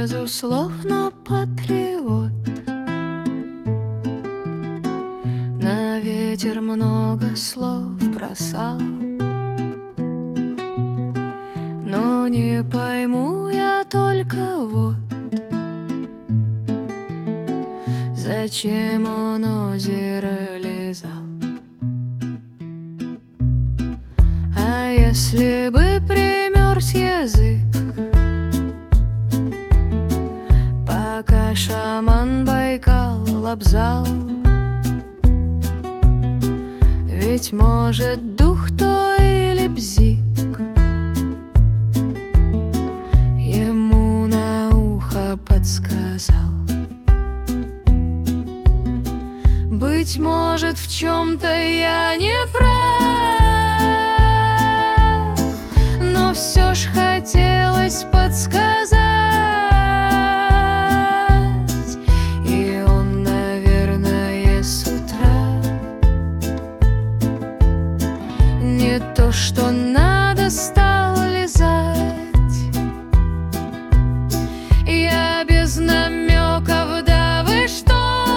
безусловно, патриот. На ветер много слов бросал, но не пойму я только вот, зачем он озеро лизал. А если бы примерз язык, пока шаман Байкал лобзал, ведь может дух то или бзик ему на ухо подсказал. Быть может, в чем-то я не прав, но все ж хотелось подсказать, и он, наверное, с утра не то, что надо, стал лизать. Я без намеков, да вы что,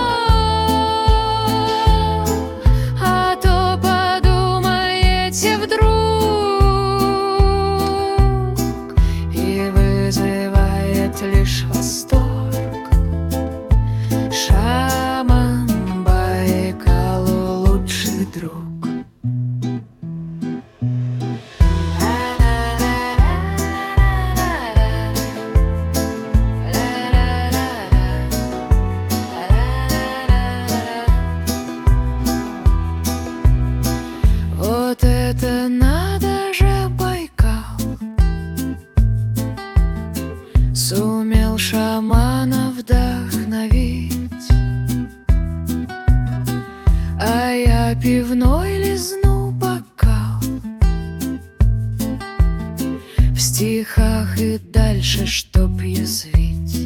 а то подумаете вдруг, и вызывает лишь восторг. Шаман Байкалу лучший друг. Вот это надо же, Байкал сумел шамана вдохновить, а я пивной лизну бокал в стихах и дальше, чтоб язвить.